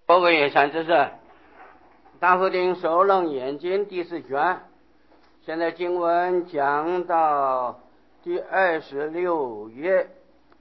各位善知识，大佛定首楞严经第4卷，现在经文讲到第26页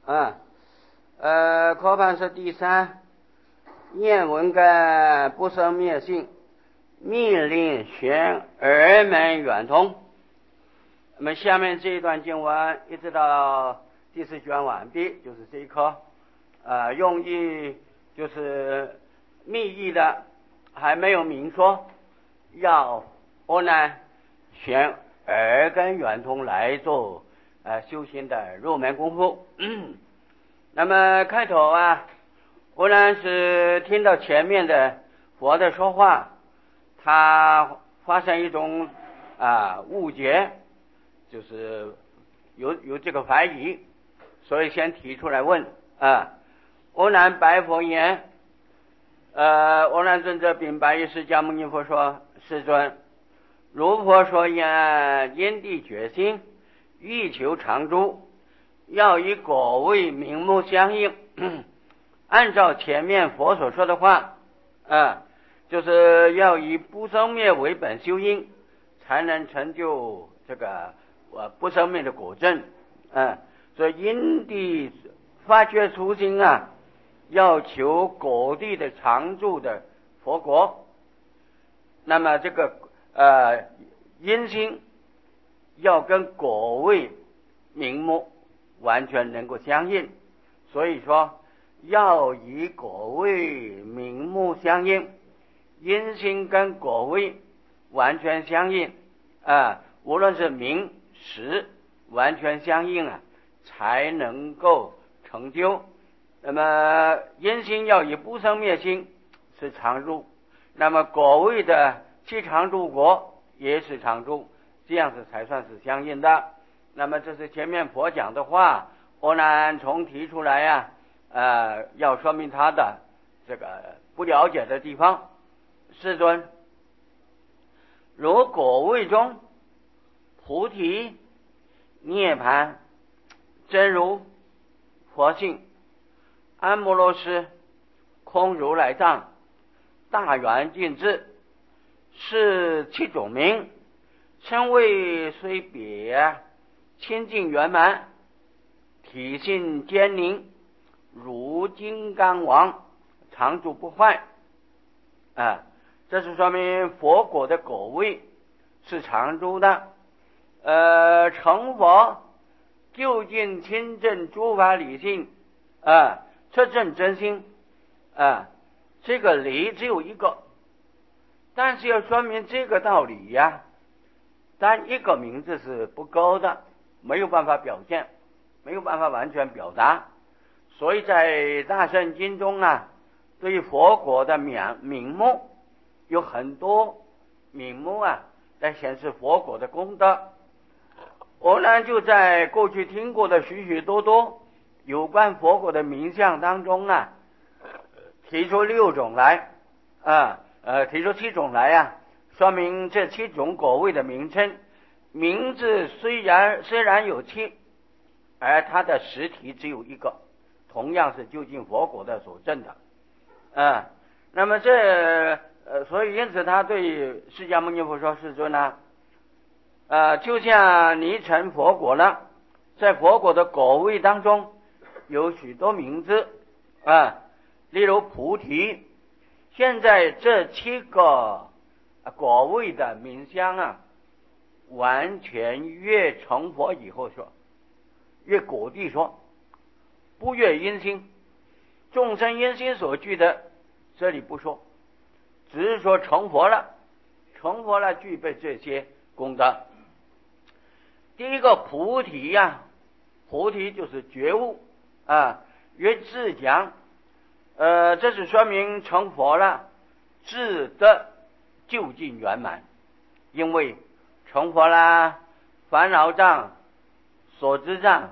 课判是第3，念文根不生灭性，密令玄二门圆通。那么下面这一段经文一直到第4卷完毕，就是这一课，用意就是密意的还没有明说，要阿难选二根圆通来做修行的入门功夫。那么开头阿难是听到前面的佛的说话，他发生一种误解，就是有这个怀疑，所以先提出来问阿难白佛言：阿难尊者禀白于释迦牟尼佛说，世尊，如佛说言，因地觉心，欲求常住，要以果位名目相应。按照前面佛所说的话，就是要以不生灭为本修因，才能成就这个不生灭的果证。所以因地发觉初心要求果地的常住的佛国，那么这个因心要跟果位名目完全能够相应，所以说要以果位名目相应，因心跟果位完全相应无论是名实完全相应才能够成就。那么因心要以不生灭心是常住，那么果位的其常住果也是常住，这样子才算是相应的。那么这是前面佛讲的话，阿难重提出来要说明他的这个不了解的地方。世尊，如果位中菩提涅槃真如佛性安摩罗师空如来藏大圆净智，是7种名，称谓虽别，清净圆满，体性坚宁，如金刚王，常住不坏。这是说明佛果的果位是常住的。成佛究竟亲证诸法理性彻证真心这个理只有一个，但是要说明这个道理单一个名字是不够的，没有办法表现，没有办法完全表达。所以在大乘经中对于佛果的名目有很多名目来显示佛果的功德。阿难就在过去听过的许许多多有关佛果的名相当中提出6种来提出7种来说明这7种果位的名称。名字虽然有7，而它的实体只有一个，同样是究竟佛果的所证的那么所以因此他对释迦牟尼佛说，世尊就像你成佛果了，在佛果的果位当中有许多名字例如菩提，现在这7个果位的名相完全越成佛以后说，越果地说，不越因心，众生因心所具的这里不说，只是说成佛了具备这些功德。第一个菩提菩提就是觉悟越智讲这是说明成佛了，智的究竟圆满。因为成佛了，烦恼障所知障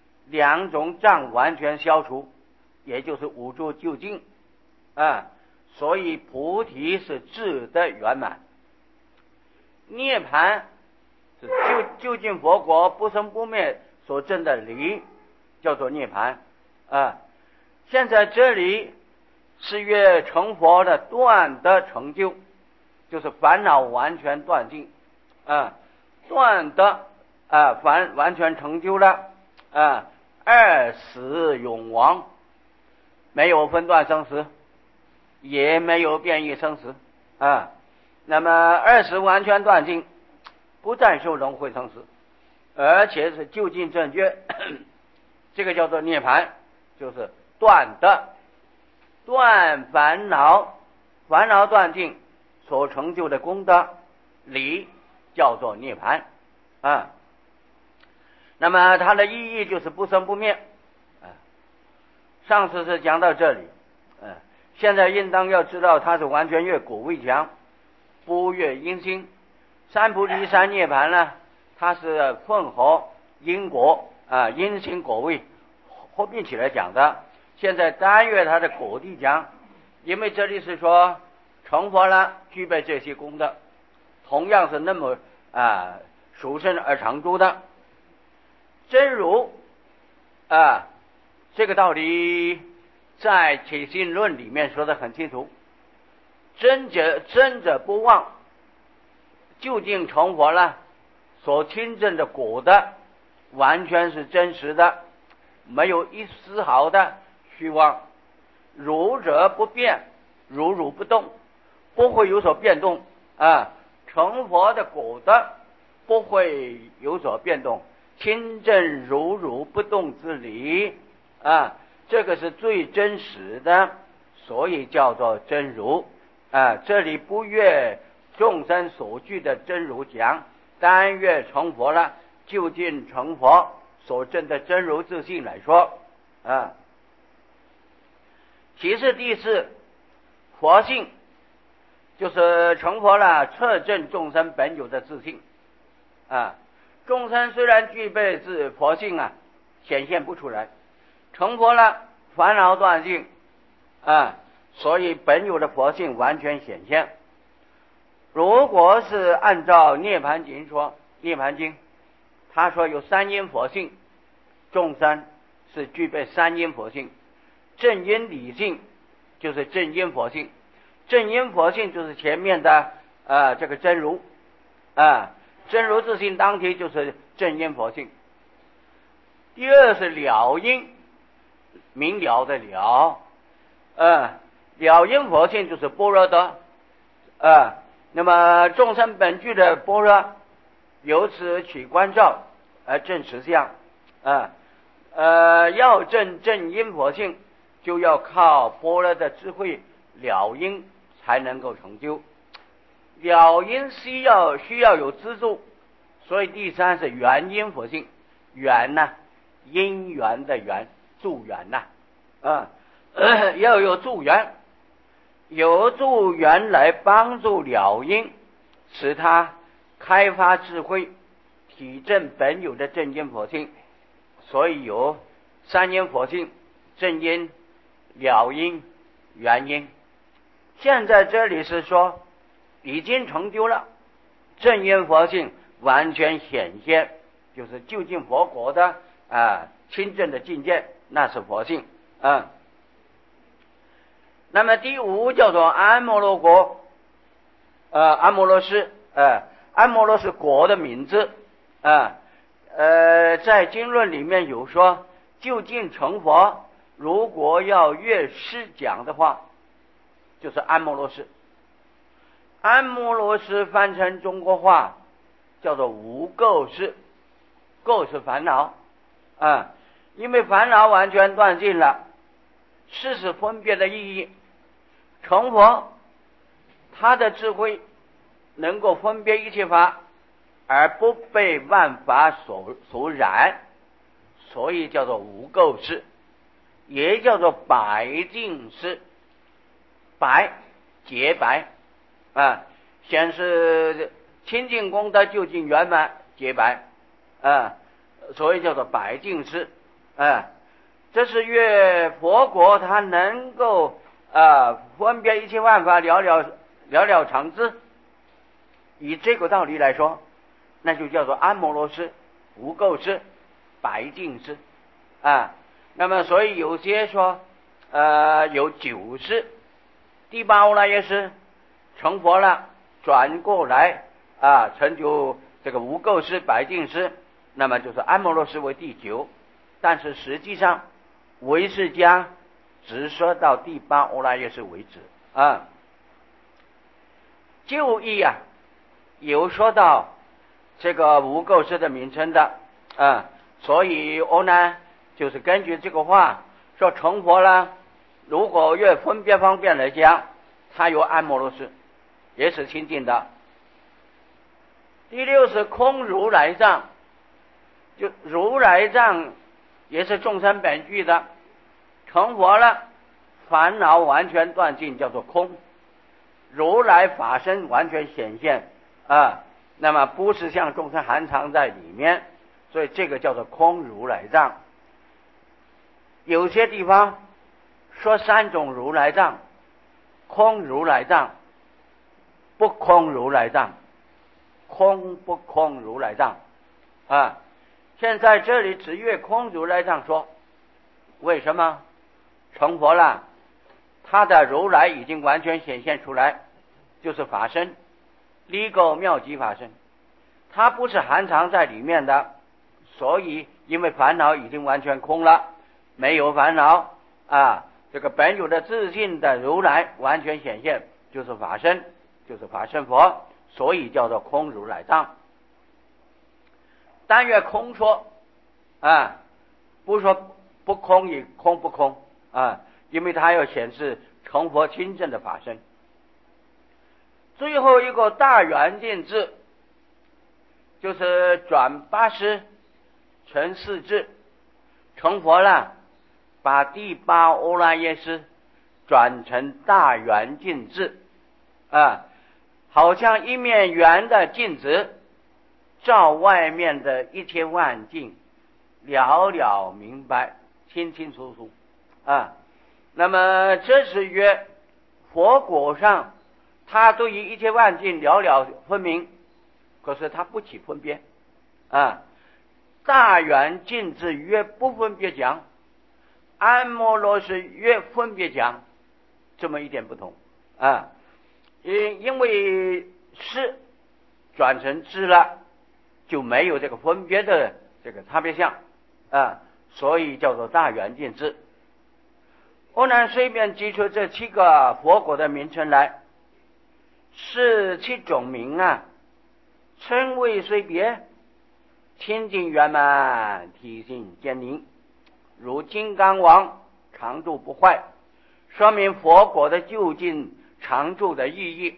2种障完全消除，也就是五住究竟所以菩提是智的圆满。涅槃是究竟佛国不生不灭所证的理，叫做涅槃现在这里是越成佛的断的成就，就是烦恼完全断尽，断的完全成就了，二死永亡，没有分段生死，也没有变异生死，那么二死完全断尽，不再受轮回生死，而且是究竟正觉，这个叫做涅槃，就是断的，断烦恼，烦恼断尽所成就的功德理叫做涅槃，那么它的意义就是不生不灭，上次是讲到这里，现在应当要知道它是完全越果位强，不越因心。三菩提三涅槃呢，它是混合因果因心果位合并起来讲的。现在单越它的果地讲，因为这里是说成佛了具备这些功德，同样是那么殊胜而常住的真如这个道理在起信论里面说得很清楚，真者不忘，究竟成佛了所亲证的果的完全是真实的，没有一丝毫的虚妄。如者不变，如不动，不会有所变动成佛的果的不会有所变动，亲证如不动之理这个是最真实的，所以叫做真如这里不越众生所具的真如讲，单越成佛了究竟成佛所证的真如自性来说其次第四佛性，就是成佛了彻证众生本有的自性众生虽然具备自佛性显现不出来，成佛了烦恼断尽所以本有的佛性完全显现。如果是按照涅槃经说，涅槃经他说有三因佛性，众生是具备三因佛性，正因理性就是正因佛性，正因佛性就是前面的这个真如真如自性当体就是正因佛性。第二是了因，明了的了了因佛性就是般若的那么众生本具的般若由此取观照而证实相要证正因佛性，就要靠般若的智慧了因才能够成就。了因需要有资助，所以第三是缘因佛性。缘因缘的缘，助缘要有助缘，有助缘来帮助了因，使他开发智慧，体证本有的正因佛性。所以有三因佛性，正因、了因、缘因。现在这里是说已经成就了正因佛性完全显现，就是究竟佛果的亲证的境界，那是佛性那么第五叫做安摩罗果安摩罗师安摩罗是果的名字在经论里面有说，究竟成佛如果要越师讲的话，就是安摩罗师。安摩罗师翻成中国话叫做无垢师，垢是烦恼因为烦恼完全断尽了，事是分别的意义。成佛他的智慧能够分别一切法而不被万法所染，所以叫做无垢师，也叫做白净师。白洁白显示清净功德究竟圆满洁白所以叫做白净师这是越佛国他能够分别一切万法了了常知。以这个道理来说，那就叫做安摩罗师、无垢师、白净师那么所以有些说有9世，第8欧拉耶识成佛了，转过来成就这个无垢识、白净识，那么就是安摩罗识为第9，但是实际上唯识家只说到第8欧拉耶识为止就义有说到这个无垢识的名称的所以欧南就是根据这个话说成佛了，如果越分别方面来讲，他有安摩罗识也是清净的。第6是空如来藏，就如来藏也是众生本具的，成佛了，烦恼完全断尽，叫做空，如来法身完全显现那么不是像众生含藏在里面，所以这个叫做空如来藏。有些地方说3种如来藏，空如来藏、不空如来藏、空不空如来藏现在这里只越空如来藏说，为什么？成佛了，他的如来已经完全显现出来，就是法身，离垢妙极法身，他不是含藏在里面的，所以因为烦恼已经完全空了，没有烦恼这个本有的自信的如来完全显现，就是法身，就是法身佛，所以叫做空如来藏。但愿空说不说不空也空不空因为它要显示成佛亲证的法身。最后一个大圆净智，就是转8识成4智，成佛了，把第8欧拉耶识转成大圆净智好像一面圆的镜子，照外面的一切万境，了了明白，清清楚楚那么这是曰佛果上，他对于一切万境了了分明，可是他不起分别大圆净智越不分别讲，安摩罗是越分别讲，这么一点不同因为是转成智了，就没有这个分别的这个差别相所以叫做大圆净智。我呢随便举出这7个佛果的名称来，是7种名称谓虽别，清净圆满，体性坚宁，如金刚王，常住不坏，说明佛果的究竟常住的意义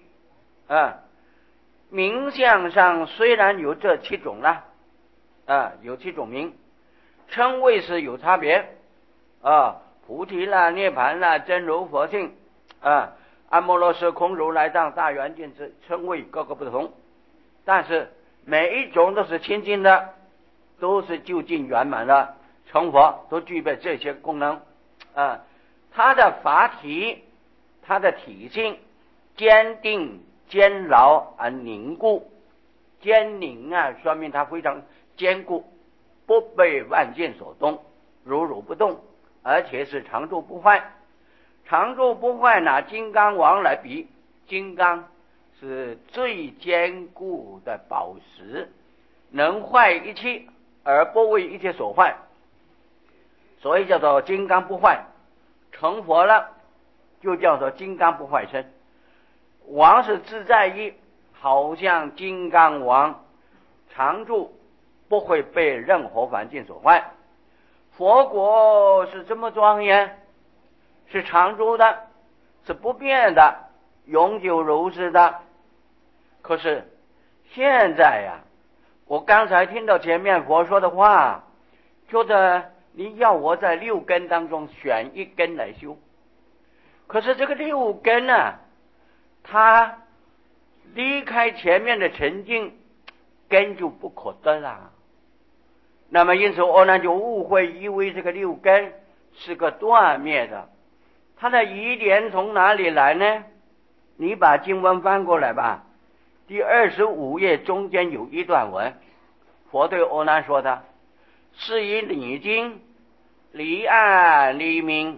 名相上虽然有这7种有7种名，称谓是有差别菩提啦、涅盘啦、真如佛性安摩罗识、空如来藏、大圆净智，称谓各个不同，但是每一种都是清净的，都是究竟圆满的，成佛都具备这些功能它的法体，它的体性坚定、坚牢而凝固，坚凝说明它非常坚固，不被万境所动，如如不动，而且是常住不坏。常住不坏拿金刚王来比，金刚是最坚固的宝石，能坏一切而不为一切所坏，所以叫做金刚不坏。成佛了就叫做金刚不坏身。王是自在意，好像金刚王，常住不会被任何环境所坏。佛果是这么庄严，是常住的，是不变的，永久如是的。可是现在我刚才听到前面佛说的话，觉得你要我在6根当中选1根来修，可是这个6根它离开前面的沉静，根就不可得了。那么因此我呢就误会，以为这个6根是个断灭的。它的疑点从哪里来呢？你把经文翻过来吧，第25页中间有一段文，佛对阿难说的：是以你今离暗离明，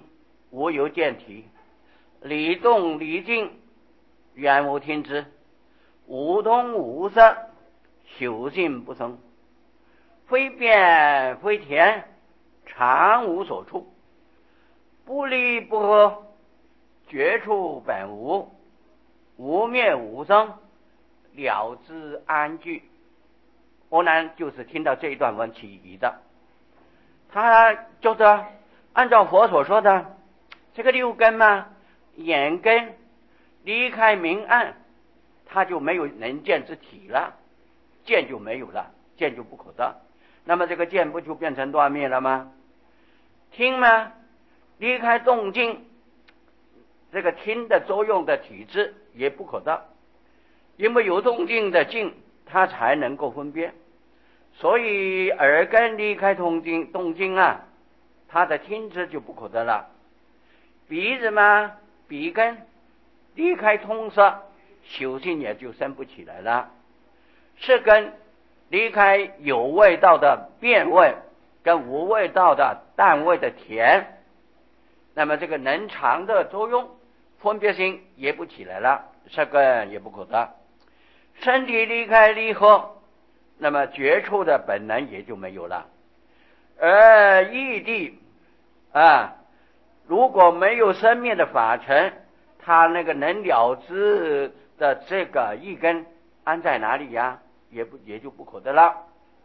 无有见体，理动理静，原无听之，无动无色，修性不生，非变非田，常无所处，不离不合，绝处本无，无灭无生，了知安居。欧南就是听到这一段文起疑的，他就是按照佛所说的这个六根嘛，眼根离开明暗，他就没有能见之体了，见就没有了，见就不可得，那么这个见不就变成断灭了吗？听嘛，离开动静，这个听的作用的体质也不可得，因为有动静的静，它才能够分辨。所以耳根离开动静啊，它的听知就不可得了。鼻子嘛，鼻根离开通色，修性也就生不起来了。舌根离开有味道的变味跟无味道的淡味的甜，那么这个能尝的作用分别心也不起来了，舌根也不可得。身体离开离合，那么觉处的本能也就没有了。而异地如果没有生灭的法尘，他那个能了知的这个一根安在哪里呀？也就不可得了。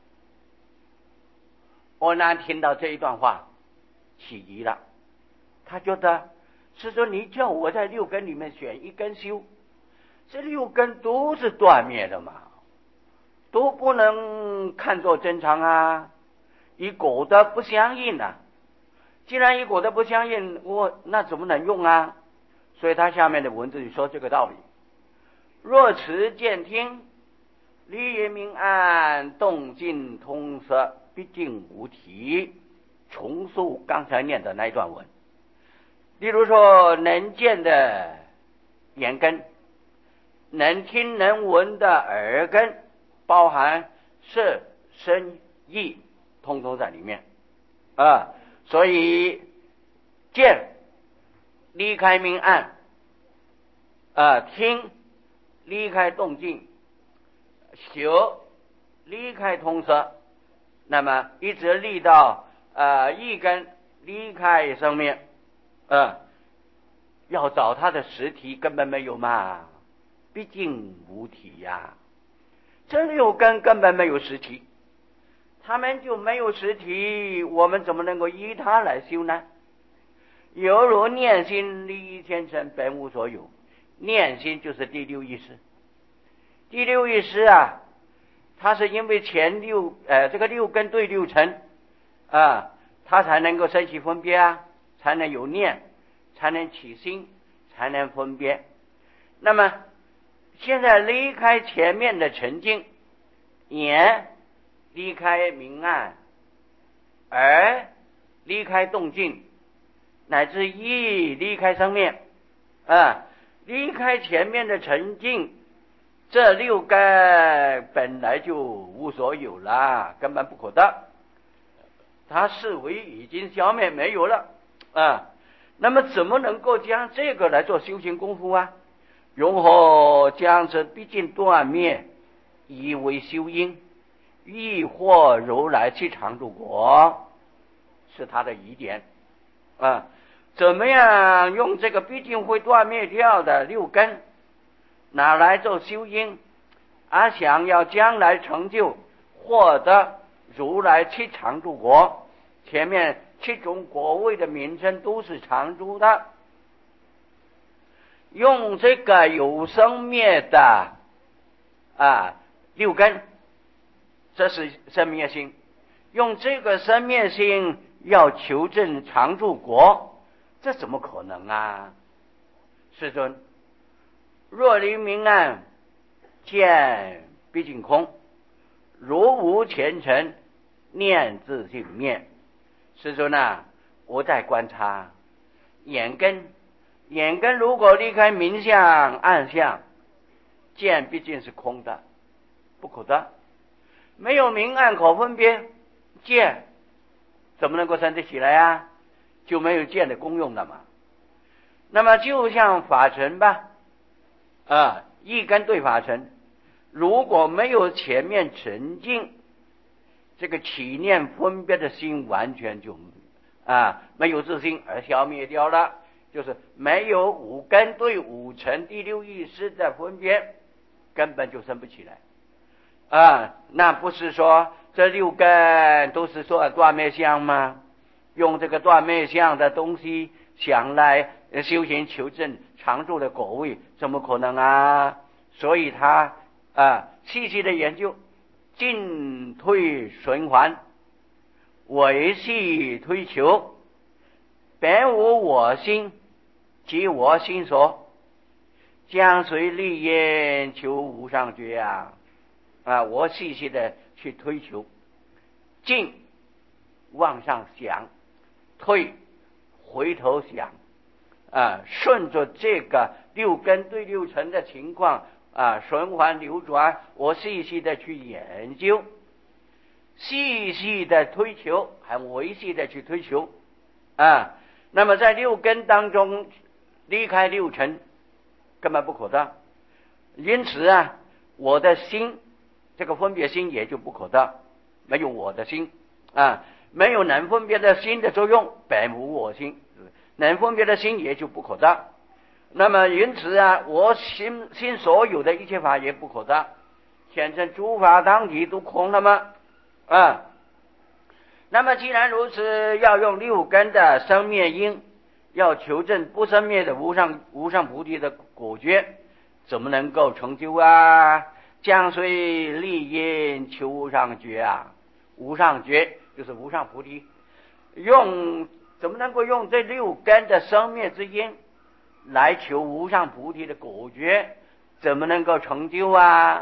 欧南听到这一段话起疑了，他觉得是说你叫我在六根里面选一根修，这六根都是断灭的嘛，都不能看作真常啊，与果的不相应啊。既然与果的不相应，那怎么能用啊？所以他下面的文字就说这个道理。若持见听，离也明暗，动静通色，毕竟无体。重述刚才念的那一段文。例如说能见的眼根，能听能闻的耳根，包含色声意通通在里面所以见离开明暗听离开动静，嗅离开通色，那么一直立到一根离开生命要找它的实体根本没有嘛，毕竟无体呀。这六根根本没有实体，他们就没有实体，我们怎么能够依它来修呢？犹如念心离天成，本无所有。念心就是第六意识，第六意识它是因为前这个六根对六尘它才能够生起分别才能有念，才能起心，才能分别。那么现在离开前面的沉静，眼离开明暗，耳离开动静，乃至意离开生灭离开前面的沉静，这六根本来就无所有了，根本不可得，它视为已经消灭没有了那么怎么能够将这个来做修行功夫如何将这毕竟断灭以为修因，亦或如来去常住果，是他的疑点怎么样用这个毕竟会断灭掉的六根拿来做修因，想要将来成就获得如来七常住果，前面七种果位的名称都是常住的，用这个有生灭的六根，这是生灭心，用这个生灭心要求证常住果，这怎么可能世尊，若离明暗，见毕竟空，如无前尘，念自性灭。世尊我在观察眼根如果离开明相暗相，见毕竟是空的，不可得，没有明暗可分别，见怎么能够生得起来就没有见的功用了嘛。 那么就像法尘吧，一根对法尘，如果没有前面沉静，这个起念分别的心完全就没有自性而消灭掉了，就是没有五根对五尘第六意识的分别，根本就生不起来那不是说这六根都是说断灭相吗？用这个断灭相的东西想来修行求证常住的果位，怎么可能啊？所以他细细的研究进退循环，维系推求，本无我心即我心所，将随利业求无上觉我细细的去推求，进往上想，退回头想顺着这个六根对六尘的情况循环流转，我细细的去研究，细细的推求，还维系的去推求那么在六根当中离开六尘根本不可得，因此我的心这个分别心也就不可得，没有我的心没有能分别的心的作用，本无我心，能分别的心也就不可得。那么因此我心所有的一切法也不可得，显成诸法当体都空了吗？那么既然如此，要用六根的生灭因，要求证不生灭的无上菩提的果觉，怎么能够成就将随利因求无上觉无上觉就是无上菩提，怎么能够用这六根的生灭之因来求无上菩提的果觉，怎么能够成就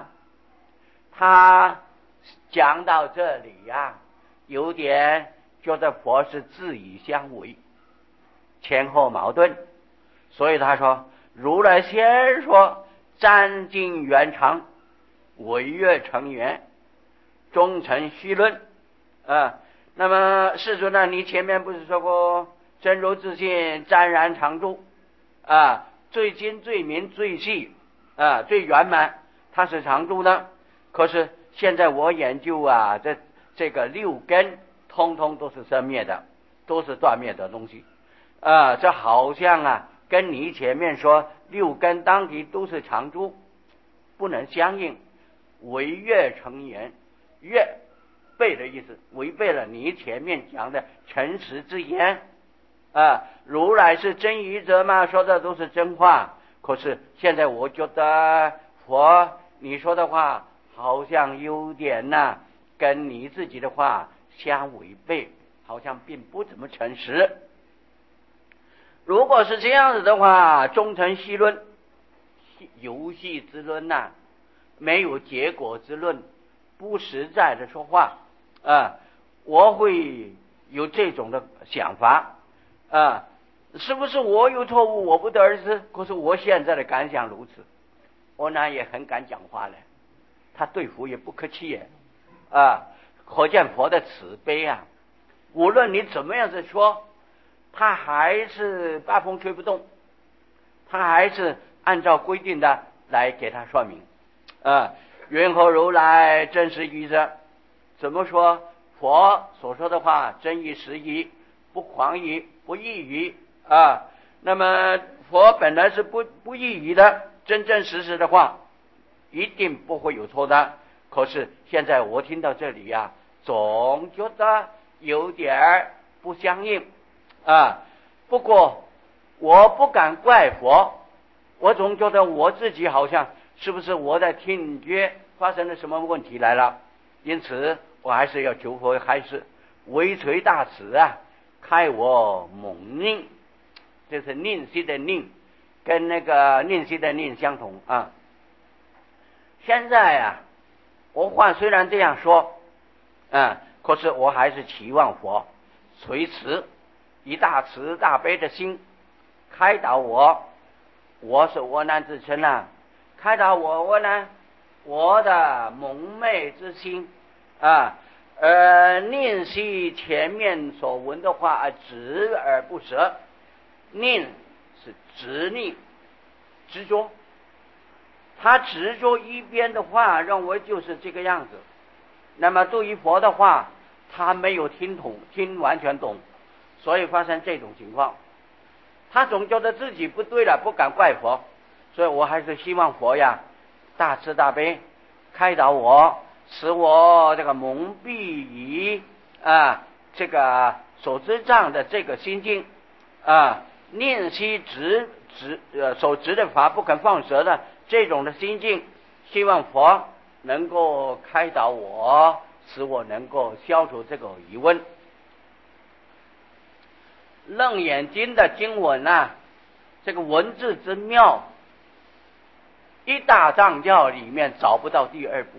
他讲到这里有点觉得佛是自以相违，前后矛盾，所以他说如来先说占尽圆常，违越成圆，中成虚论那么世尊你前面不是说过真如自性湛然常住最精最明最细最圆满，它是常住的。可是现在我研究这个六根通通都是生灭的，都是断灭的东西这好像跟你前面说六根当体都是常住不能相应，违越成言，越背的意思，违背了你前面讲的诚实之言如来是真语者嘛，说的都是真话。可是现在我觉得佛你说的话好像有点跟你自己的话相违背，好像并不怎么诚实。如果是这样子的话，中成戏论，游戏之论没有结果之论，不实在的说话我会有这种的想法是不是我有错误我不得而知，可是我现在的感想如此。我也很敢讲话了，他对佛也不客气可见佛的慈悲无论你怎么样子说，他还是八风吹不动，他还是按照规定的来给他说明云何如来真实语者，怎么说佛所说的话真义实义，不诳语不异语那么佛本来是不异语的，真真实实的话一定不会有错的。可是现在我听到这里总觉得有点不相应不过我不敢怪佛，我总觉得我自己好像是不是我的听觉发生了什么问题来了，因此我还是要求佛，还是微垂大慈开我蒙令，这是令息的令，跟那个令息的令相同现在我话虽然这样说可是我还是期望佛垂慈，以大慈大悲的心开导我是窝囊之身开导我我的蒙昧之心令息前面所闻的话止而不舍，令是执逆执着，他执着一边的话认为就是这个样子，那么对于佛的话他没有听完全懂，所以发生这种情况。他总觉得自己不对了，不敢怪佛，所以我还是希望佛呀大慈大悲开导我，使我这个蒙蔽于这个所知障的这个心境念息所执的法不肯放舍的这种的心境，希望佛能够开导我，使我能够消除这个疑问。楞严经的经文这个文字之妙，一大藏教里面找不到第二部。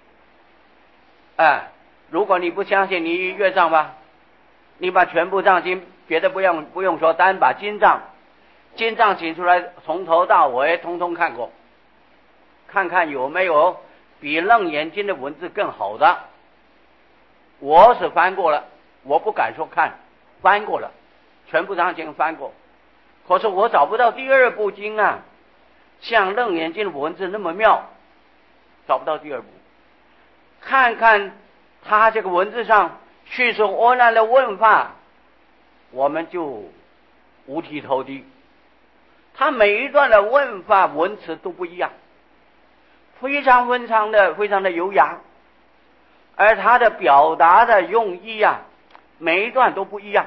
如果你不相信，你阅藏吧，你把全部藏经，别的不用说，单把经藏请出来，从头到尾通通看过，看看有没有比楞严经的文字更好的。我是翻过了，我不敢说看，翻过了，全部藏经翻过，可是我找不到第二部经像楞严经的文字那么妙，找不到第二部。看看他这个文字上叙述阿难的问法，我们就五体投地。他每一段的问法文词都不一样，非常的优雅，而他的表达的用意每一段都不一样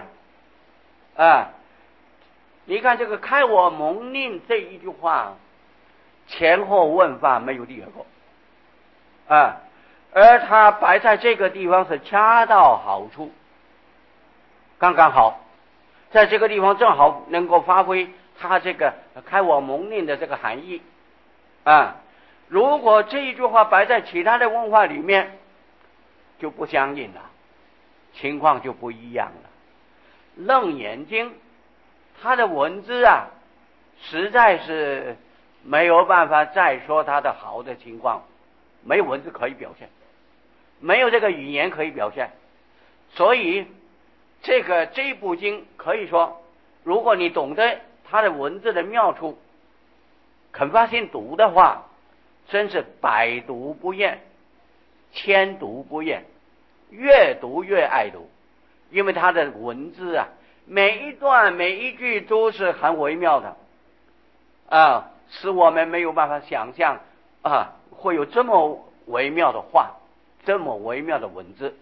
你看这个开我蒙令这一句话，前后问法没有第二个而他摆在这个地方是恰到好处，刚刚好，在这个地方正好能够发挥他这个开我蒙令的这个含义如果这一句话摆在其他的文化里面就不相应了，情况就不一样了。楞严经它的文字实在是没有办法再说它的好的情况，没有文字可以表现，没有这个语言可以表现，所以这部经可以说，如果你懂得它的文字的妙处，肯发心读的话，真是百读不厌，千读不厌，越读越爱读。因为它的文字每一段每一句都是很微妙的使我们没有办法想象会有这么微妙的话，这么微妙的文字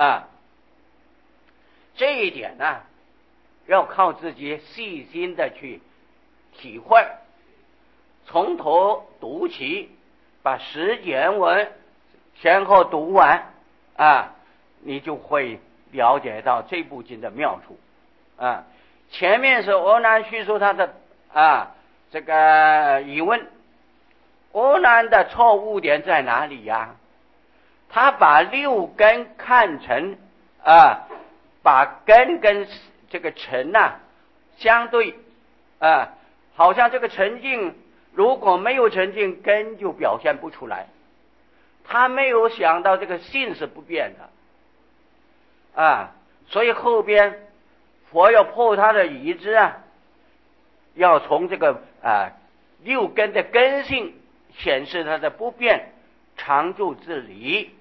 这一点要靠自己细心的去体会，从头读起，把十原文前后读完你就会了解到这部经的妙处前面是阿难叙述他的这个疑问，阿难的错误点在哪里他把六根看成把根跟这个尘相对好像这个沉静如果没有沉静，根就表现不出来。他没有想到这个性是不变的所以后边佛要破他的疑之要从这个六根的根性显示它的不变常住之理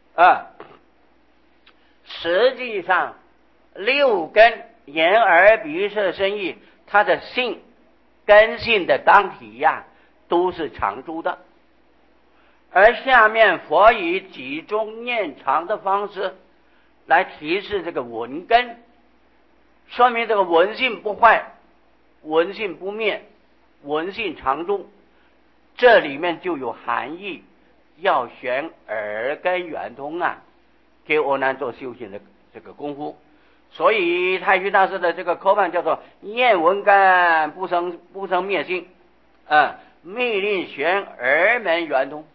实际上六根眼耳鼻舌身意，它的性根性的当体都是常住的。而下面佛以集中念常的方式来提示这个文根，说明这个文性不坏，文性不灭，文性常住，这里面就有含义，要选耳根圆通给阿难做修行的这个功夫。所以太虚大师的这个口版叫做念文根不生灭性密令玄耳门圆通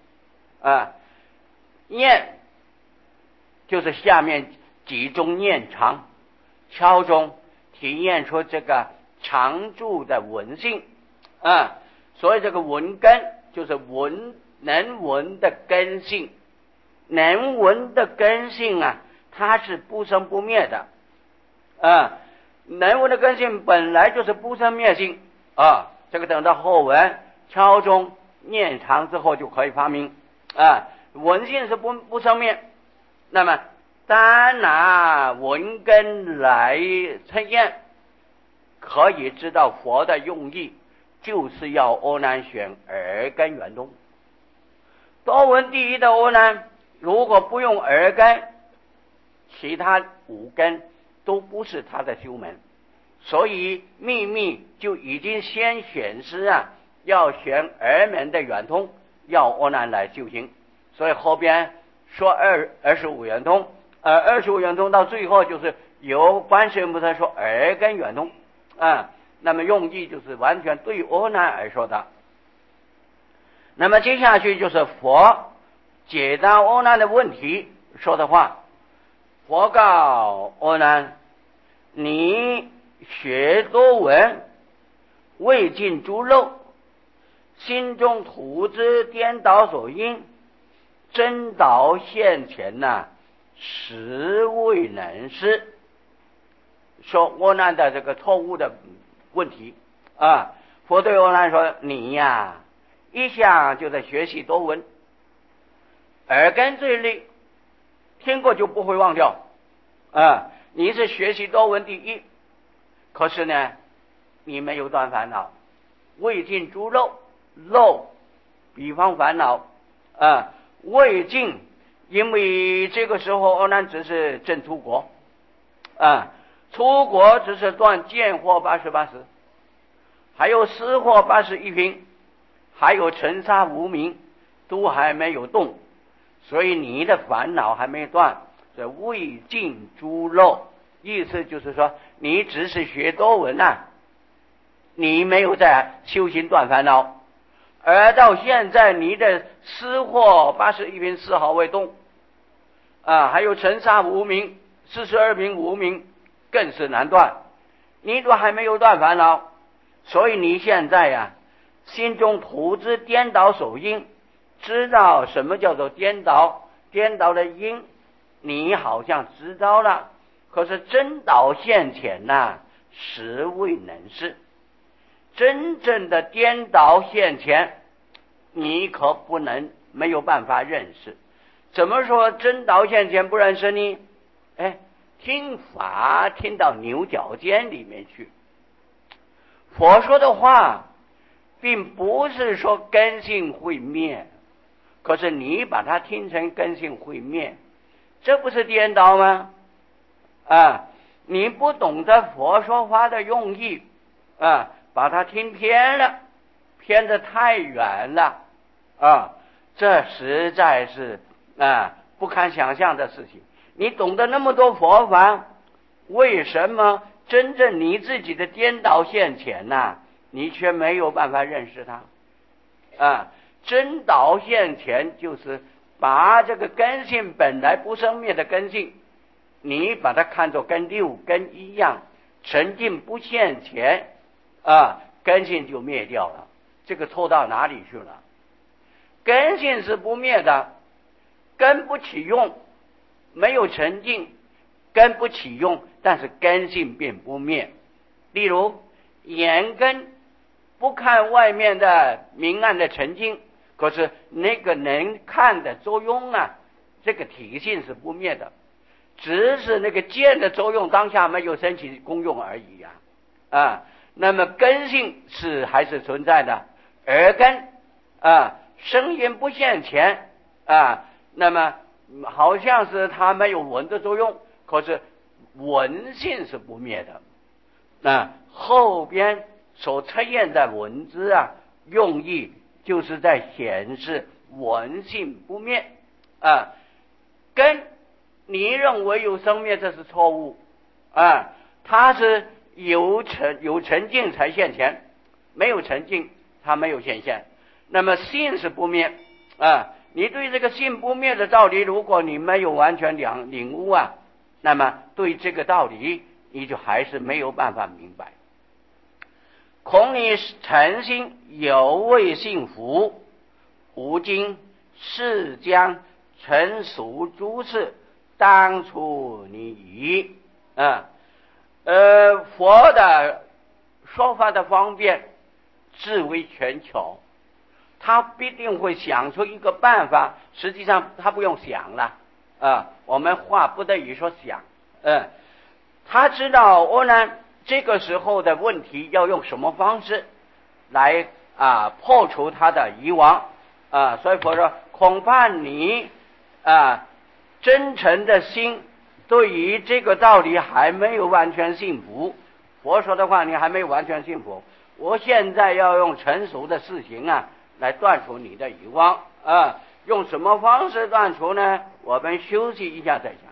念就是下面集中念常，敲钟体验出这个常住的文性所以这个文根就是能闻的根性，能闻的根性它是不生不灭的能闻的根性本来就是不生灭性这个等到后文敲钟念长之后就可以发明文性是不生灭，那么单拿文根来测验，可以知道佛的用意就是要阿难选耳根圆通。多闻第一的阿难如果不用耳根，其他五根都不是他的修门，所以秘密就已经先显示要选耳门的圆通，要阿难来修行。所以后边说25圆通，25圆通到最后就是由观世音菩萨说耳根圆通那么用意就是完全对阿难而说的。那么接下去就是佛解答阿难的问题说的话。佛告阿难：你学多闻，未尽诸漏，心中土之颠倒所因，真导现前实未能施。说阿难的这个错误的问题佛对阿难说：你一向就在学习多闻，耳根最利，听过就不会忘掉你是学习多闻第一，可是呢你没有断烦恼，未尽诸漏，比方烦恼未尽，因为这个时候阿难只是正出国出国只是断见惑88识，还有思惑81品，还有尘沙无明都还没有动，所以你的烦恼还没断，所以未尽诸漏，意思就是说你只是学多闻你没有在修行断烦恼，而到现在你的思惑81品丝毫未动还有尘沙无明42品无明更是难断，你都还没有断烦恼，所以你现在心中土之颠倒所因，知道什么叫做颠倒的因，你好像知道了，可是真导现前实未能施。真正的颠倒现前，你可不能没有办法认识。怎么说真导现前不认识呢？听法听到牛角尖里面去，佛说的话并不是说根性会灭，可是你把它听成根性会灭，这不是颠倒吗？你不懂得佛说话的用意把它听偏了，偏得太远了这实在是不堪想象的事情。你懂得那么多佛法，为什么真正你自己的颠倒现前你却没有办法认识它真导现前就是把这个根性本来不生灭的根性，你把它看作跟六根一样，沉静不现前根性就灭掉了。这个错到哪里去了？根性是不灭的，根不起用，没有沉静，根不起用，但是根性并不灭。例如眼根不看外面的明暗的沉静，可是那个能看的作用这个体性是不灭的，只是那个见的作用当下没有升起功用而已那么根性是还是存在的。耳根声音不现前那么好像是它没有闻的作用，可是闻性是不灭的后边所测验的文字用意就是在显示闻性不灭根你认为有生灭，这是错误它是有沉静才现前，没有沉静它没有显现。那么性是不灭你对这个性不灭的道理，如果你没有完全领悟那么对这个道理你就还是没有办法明白。恐你诚心有未信服，吾今是将成熟诸事当初你矣佛的说法的方便智慧全球，他必定会想出一个办法。实际上他不用想了我们话不得已说想他知道欧南这个时候的问题要用什么方式来破除他的遗忘所以佛说恐怕你真诚的心对于这个道理还没有完全信服。佛说的话你还没有完全信服，我现在要用成熟的事情来断除你的遗忘用什么方式断除呢？我们休息一下再讲。